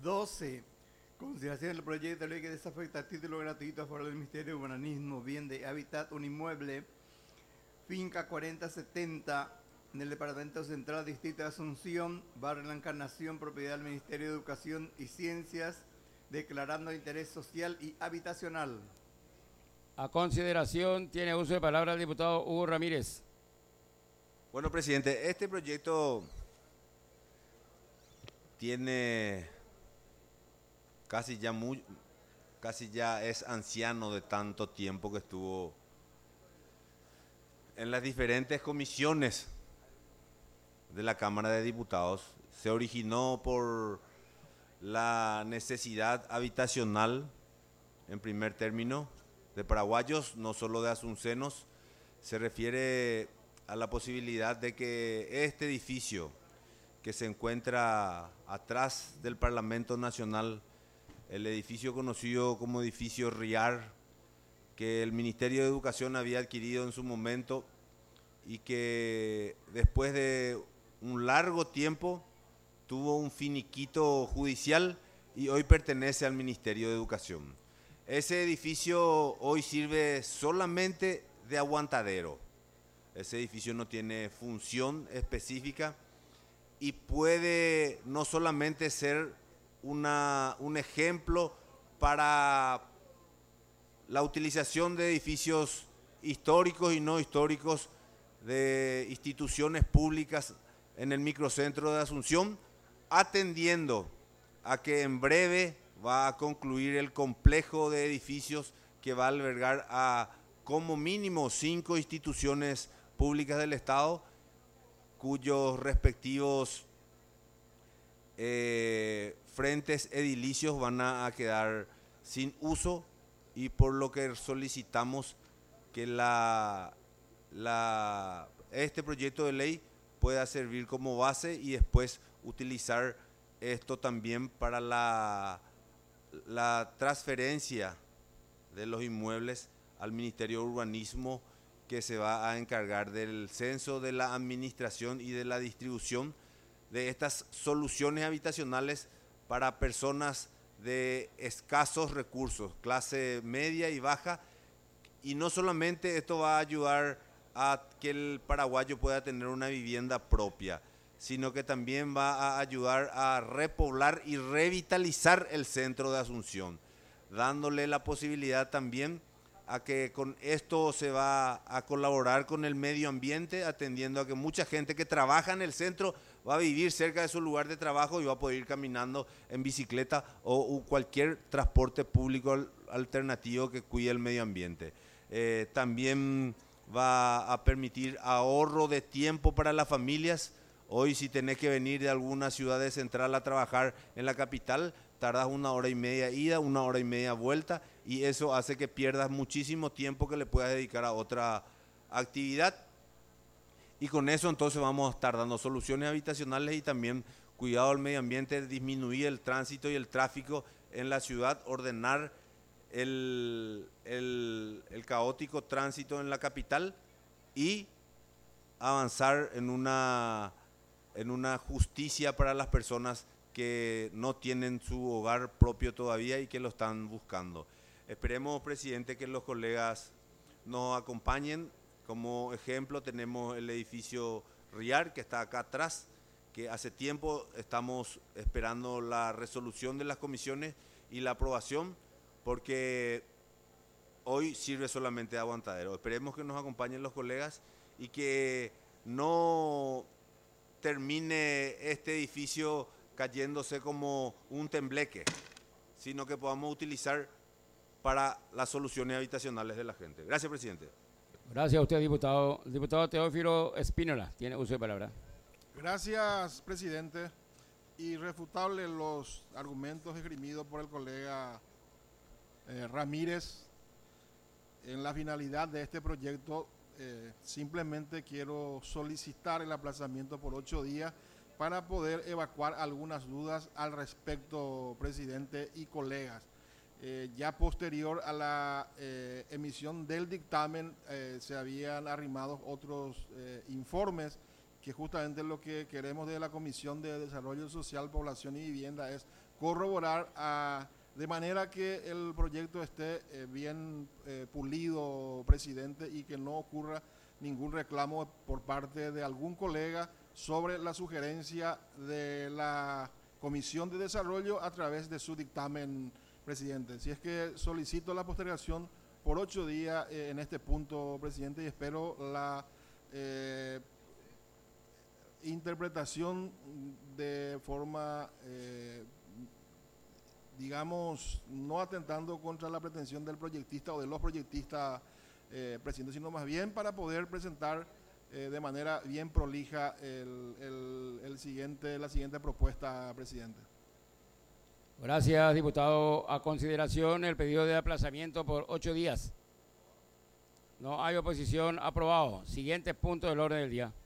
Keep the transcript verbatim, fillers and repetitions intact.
doce. Consideración del proyecto de ley que desafecta a título gratuito a favor del Ministerio de Urbanismo, bien de hábitat, un inmueble, finca cuarenta setenta, en el Departamento Central, Distrito de Asunción, Barrio La Encarnación, propiedad del Ministerio de Educación y Ciencias, declarando de interés social y habitacional. A consideración tiene uso de palabra el diputado Hugo Ramírez. Bueno, presidente, este proyecto tiene casi ya muy, casi ya es anciano de tanto tiempo que estuvo en las diferentes comisiones de la Cámara de Diputados. Se originó por la necesidad habitacional, en primer término, de paraguayos, no solo de asuncenos. Se refiere a la posibilidad de que este edificio que se encuentra atrás del Parlamento Nacional, el edificio conocido como edificio Riar, que el Ministerio de Educación había adquirido en su momento y que después de un largo tiempo tuvo un finiquito judicial y hoy pertenece al Ministerio de Educación. Ese edificio hoy sirve solamente de aguantadero. Ese edificio no tiene función específica y puede no solamente ser una, un ejemplo para la utilización de edificios históricos y no históricos de instituciones públicas en el microcentro de Asunción, atendiendo a que en breve va a concluir el complejo de edificios que va a albergar a como mínimo cinco instituciones públicas del Estado, cuyos respectivos eh, frentes edilicios van a, a quedar sin uso, y por lo que solicitamos que la, la, este proyecto de ley pueda servir como base y después utilizar esto también para la, la transferencia de los inmuebles al Ministerio de Urbanismo, que se va a encargar del censo, de la administración y de la distribución de estas soluciones habitacionales para personas de escasos recursos, clase media y baja. Y no solamente esto va a ayudar a que el paraguayo pueda tener una vivienda propia, sino que también va a ayudar a repoblar y revitalizar el centro de Asunción, dándole la posibilidad también a que con esto se va a colaborar con el medio ambiente, atendiendo a que mucha gente que trabaja en el centro va a vivir cerca de su lugar de trabajo y va a poder ir caminando en bicicleta o cualquier transporte público alternativo que cuide el medio ambiente. Eh, también va a permitir ahorro de tiempo para las familias. Hoy, si tenés que venir de alguna ciudad central a trabajar en la capital, tardas una hora y media ida, una hora y media vuelta, y eso hace que pierdas muchísimo tiempo que le puedas dedicar a otra actividad. Y con eso entonces vamos a estar dando soluciones habitacionales y también cuidado al medio ambiente, disminuir el tránsito y el tráfico en la ciudad, ordenar el, el, el caótico tránsito en la capital y avanzar en una, en una justicia para las personas que no tienen su hogar propio todavía y que lo están buscando. Esperemos, presidente, que los colegas nos acompañen. Como ejemplo tenemos el edificio Riar, que está acá atrás, que hace tiempo estamos esperando la resolución de las comisiones y la aprobación, porque hoy sirve solamente de aguantadero. Esperemos que nos acompañen los colegas y que no termine este edificio cayéndose como un tembleque, sino que podamos utilizar para las soluciones habitacionales de la gente. Gracias, presidente. Gracias a usted, diputado. El diputado Teófilo Espínola tiene uso de palabra. Gracias, presidente. Irrefutables los argumentos esgrimidos por el colega eh, Ramírez en la finalidad de este proyecto. Eh, simplemente quiero solicitar el aplazamiento por ocho días para poder evacuar algunas dudas al respecto, presidente y colegas. Eh, ya posterior a la eh, emisión del dictamen eh, se habían arrimado otros eh, informes, que justamente lo que queremos de la Comisión de Desarrollo Social, Población y Vivienda es corroborar a, de manera que el proyecto esté eh, bien eh, pulido, presidente, y que no ocurra ningún reclamo por parte de algún colega sobre la sugerencia de la Comisión de Desarrollo a través de su dictamen, presidente. Si es que solicito la postergación por ocho días eh, en este punto, presidente, y espero la eh, interpretación de forma, eh, digamos, no atentando contra la pretensión del proyectista o de los proyectistas, eh, presidente, sino más bien para poder presentar eh, de manera bien prolija el, el, el siguiente, la siguiente propuesta, presidente. Gracias, diputado. A consideración el pedido de aplazamiento por ocho días. No hay oposición. Aprobado. Siguiente punto del orden del día.